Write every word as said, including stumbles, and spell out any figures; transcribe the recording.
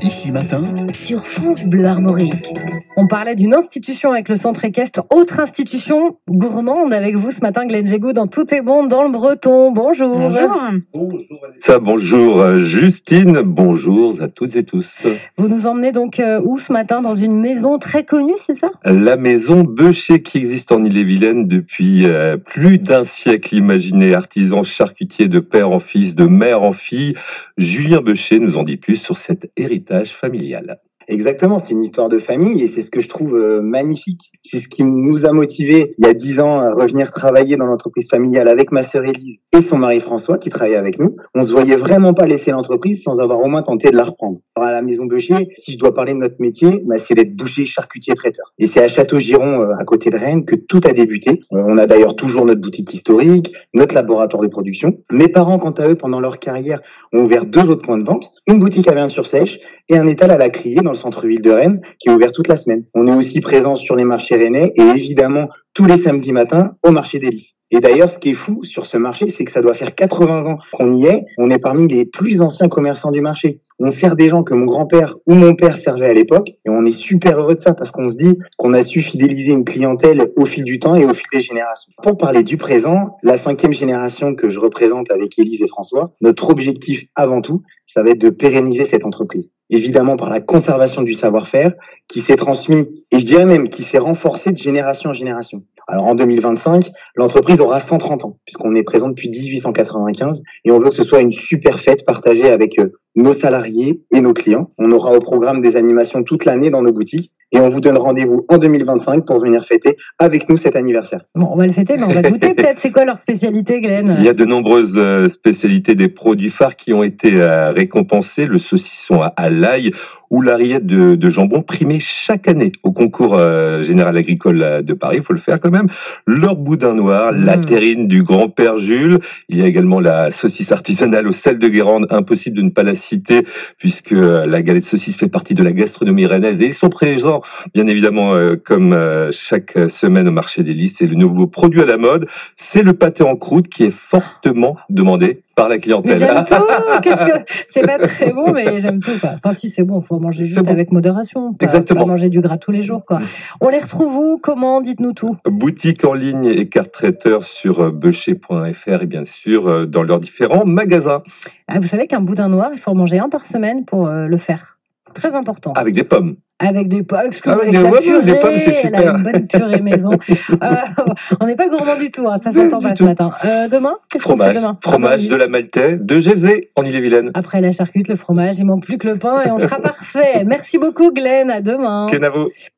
Ici Matin, sur France Bleu Armorique. On parlait d'une institution avec le centre équestre, autre institution gourmande avec vous ce matin, Glenn Jégou, dans Tout est bon dans le Breton. Bonjour. Bonjour. Bonjour Vanessa, bonjour Justine, bonjour à toutes et tous. Vous nous emmenez donc euh, où ce matin? Dans une maison très connue, c'est ça? La maison Beucher qui existe en Ille-et-Vilaine depuis euh, plus d'un siècle. Imaginez, artisan charcutier de père en fils, de mère en fille. Julien Beucher nous en dit plus sur cet héritage familial. Exactement, c'est une histoire de famille et c'est ce que je trouve euh, magnifique. C'est ce qui nous a motivés il y a dix ans à revenir travailler dans l'entreprise familiale avec ma sœur Élise et son mari François qui travaillait avec nous. On se voyait vraiment pas laisser l'entreprise sans avoir au moins tenté de la reprendre. Alors à la maison Beucher, si je dois parler de notre métier, bah, c'est d'être boucher, charcutier, traiteur. Et c'est à Château-Giron, euh, à côté de Rennes, que tout a débuté. Euh, on a d'ailleurs toujours notre boutique historique, notre laboratoire de production. Mes parents, quant à eux, pendant leur carrière, ont ouvert deux autres points de vente, une boutique à Verne-sur-Sèche et un étal à la Criée dans le centre-ville de Rennes qui est ouvert toute la semaine. On est aussi présent sur les marchés rennais et évidemment tous les samedis matins au marché des Lys. Et d'ailleurs, ce qui est fou sur ce marché, c'est que ça doit faire quatre-vingts ans qu'on y est. On est parmi les plus anciens commerçants du marché. On sert des gens que mon grand-père ou mon père servait à l'époque et on est super heureux de ça parce qu'on se dit qu'on a su fidéliser une clientèle au fil du temps et au fil des générations. Pour parler du présent, la cinquième génération que je représente avec Élise et François, notre objectif avant tout, ça va être de pérenniser cette entreprise. Évidemment par la conservation du savoir-faire qui s'est transmis et je dirais même qui s'est renforcé de génération en génération. Alors en deux mille vingt-cinq, l'entreprise aura cent trente ans puisqu'on est présent depuis dix-huit cent quatre-vingt-quinze et on veut que ce soit une super fête partagée avec nos salariés et nos clients. On aura au programme des animations toute l'année dans nos boutiques et on vous donne rendez-vous en deux mille vingt-cinq pour venir fêter avec nous cet anniversaire. Bon, on va le fêter, mais on va goûter peut-être. C'est quoi leur spécialité, Glenn? Il y a de nombreuses euh, spécialités des produits phares qui ont été euh, récompensés. Le saucisson à, à l'ail ou la rillette de, de jambon primée chaque année au concours euh, général agricole de Paris. Il faut le faire quand même. Leur boudin noir, mmh. la terrine du grand-père Jules. Il y a également la saucisse artisanale au sel de Guérande. Impossible de ne pas la citer puisque la galette saucisse fait partie de la gastronomie rennaise et ils sont présents bien évidemment euh, comme euh, chaque semaine au marché des Lys. C'est le nouveau produit à la mode. C'est le pâté en croûte qui est fortement demandé par la clientèle. Mais j'aime tout. Qu'est-ce que c'est pas très bon, mais j'aime tout quoi. Enfin si c'est bon, faut manger juste bon. Avec modération. Pas, Exactement. Pas manger du gras tous les jours quoi. On les retrouve où? Comment? Dites-nous tout. Boutique en ligne et carte traiteur sur beucher point f r et bien sûr dans leurs différents magasins. Ah, vous savez qu'un boudin noir, il faut en manger un par semaine pour euh, le faire. Très important. Avec des pommes. Avec des pommes, excusez-moi, avec, avec des, la ouais, purée, des pommes, c'est super. Elle a une bonne purée maison. euh, on n'est pas gourmand du tout, hein, ça s'entend pas ce matin. Euh, demain, qu'est-ce fromage, qu'on fait demain? fromage de la Maltais de Gévesey en Ille-et-Vilaine. Après la charcute, le fromage, il manque plus que le pain et on sera parfait. Merci beaucoup Glenn, à demain. Kenavo.